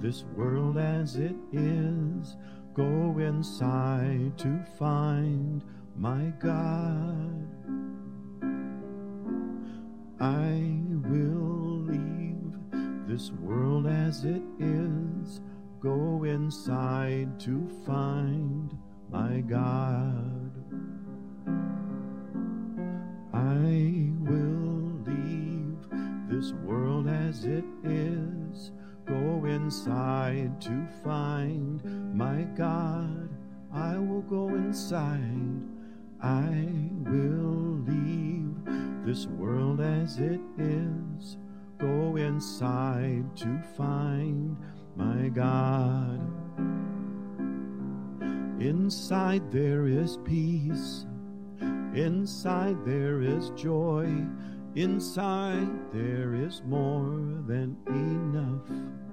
this world as it is. Go inside to find my God. I will leave this world as it is. Go inside to find my God. I will leave this world as it is. Go inside to find my God. I will go inside. I will leave this world as it is. Go inside to find my God. Inside there is peace. Inside there is joy. Inside there is more than enough.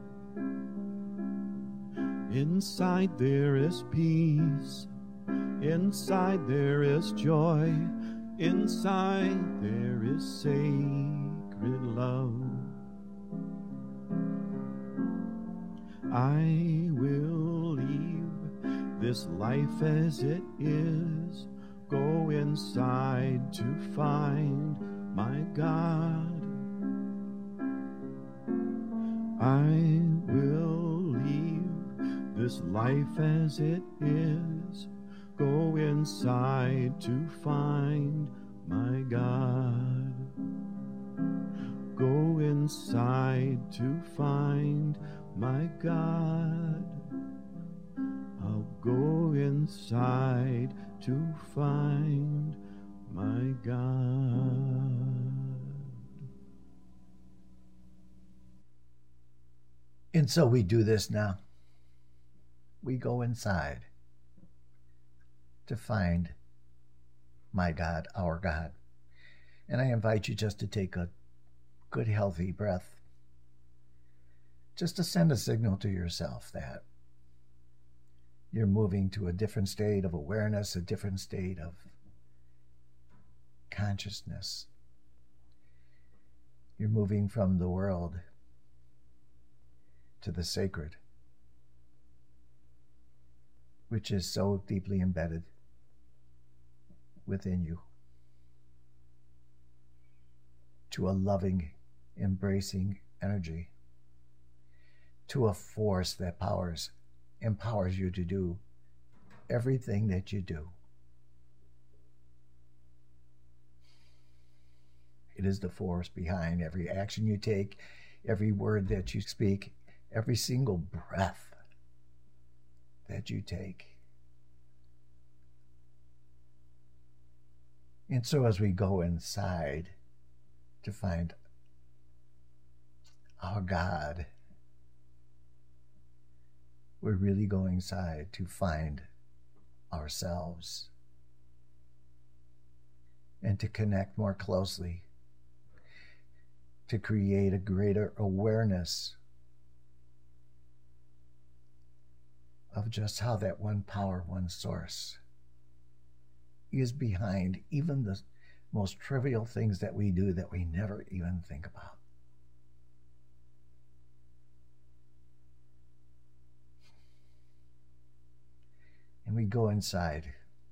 Inside there is peace. Inside there is joy. Inside there is sacred love. I will leave this life as it is. Go inside to find my God. I will leave this life as it is. Go inside to find my God. Go inside to find my God. I'll go inside to find my God. And so we do this now. We go inside to find my God, our God. And I invite you just to take a good, healthy breath, just to send a signal to yourself that you're moving to a different state of awareness, a different state of consciousness. You're moving from the world to the sacred, which is so deeply embedded within you, to a loving, embracing energy, to a force that empowers you to do everything that you do. It is the force behind every action you take, every word that you speak, every single breath that you take. And so as we go inside to find our God, we're really going inside to find ourselves and to connect more closely, to create a greater awareness of just how that one power, one source is behind even the most trivial things that we do that we never even think about. And we go inside,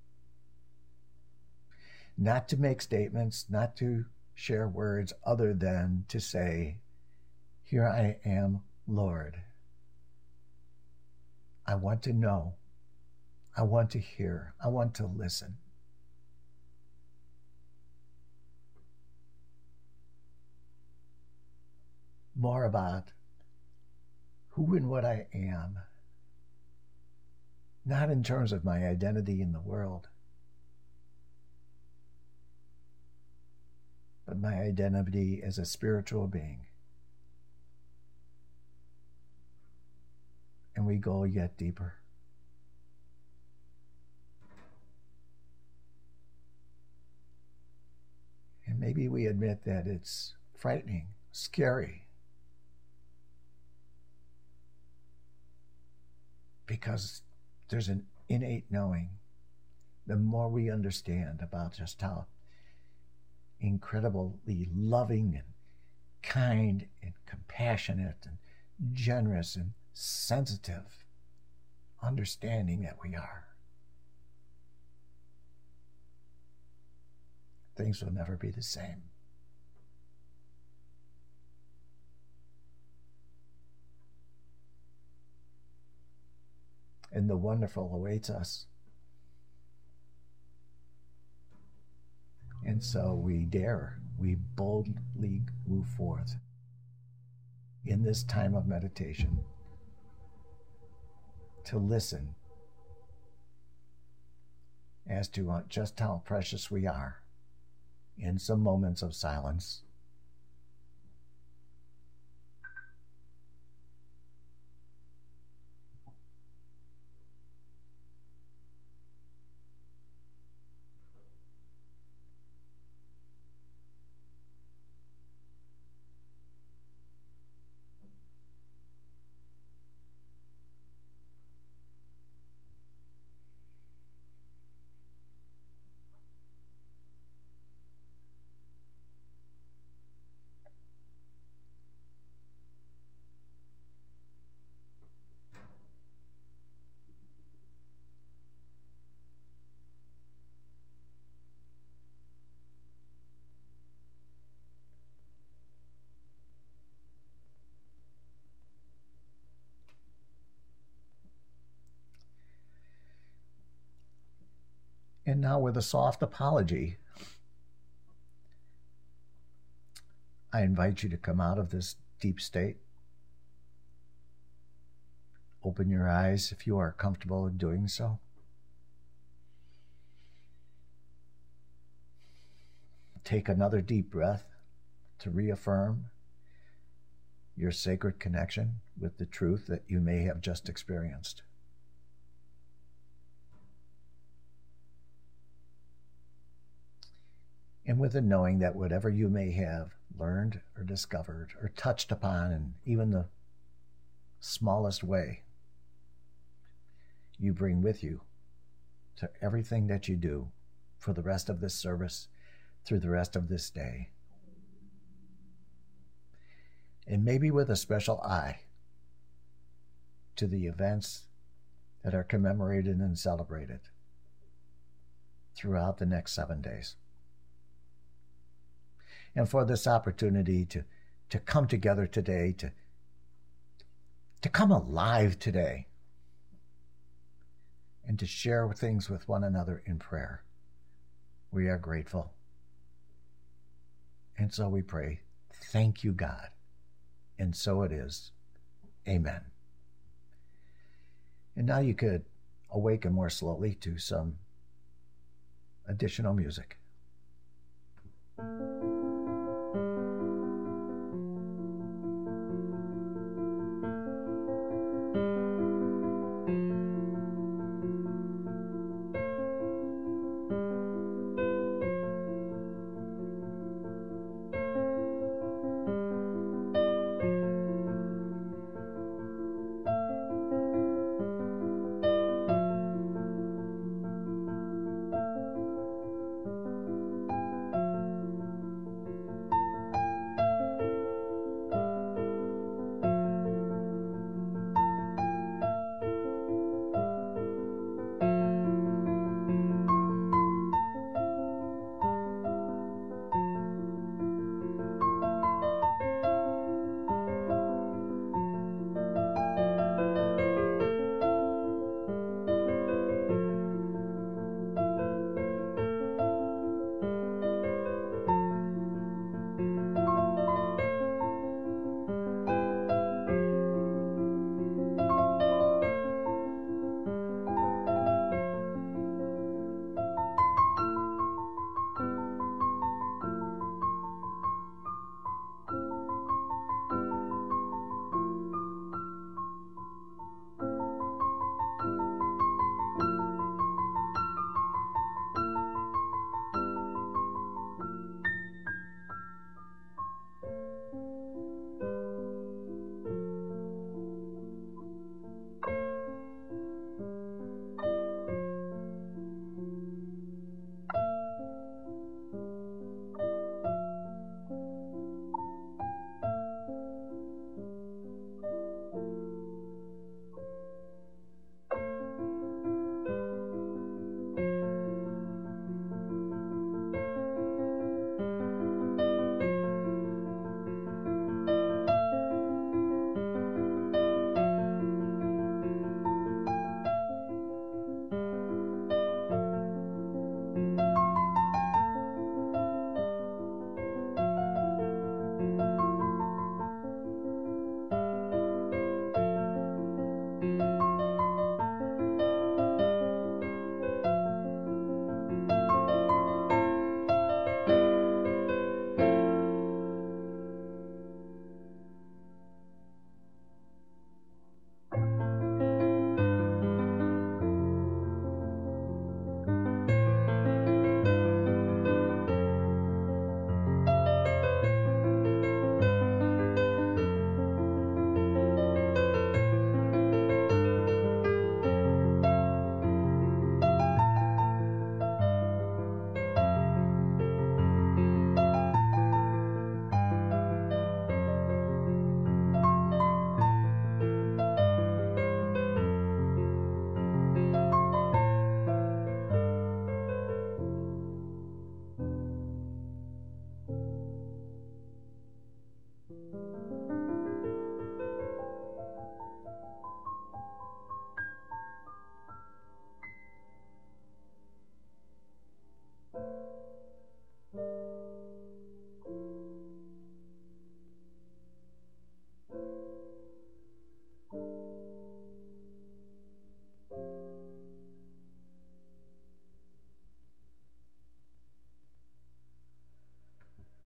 not to make statements, not to share words other than to say, "Here I am, Lord. I want to know. I want to hear. I want to listen." More about who and what I am, not in terms of my identity in the world, but my identity as a spiritual being. And we go yet deeper. And maybe we admit that it's frightening, scary, because there's an innate knowing. The more we understand about just how incredibly loving and kind and compassionate and generous and sensitive understanding that we are, things will never be the same. And the wonderful awaits us. And so we boldly move forth in this time of meditation to listen as to just how precious we are in some moments of silence. And now, with a soft apology, I invite you to come out of this deep state. Open your eyes if you are comfortable in doing so. Take another deep breath to reaffirm your sacred connection with the truth that you may have just experienced. And with the knowing that whatever you may have learned or discovered or touched upon in even the smallest way, you bring with you to everything that you do for the rest of this service, through the rest of this day. And maybe with a special eye to the events that are commemorated and celebrated throughout the next 7 days. And for this opportunity to come together today, to come alive today, and to share things with one another in prayer. We are grateful. And so we pray, thank you, God. And so it is. Amen. And now you could awaken more slowly to some additional music.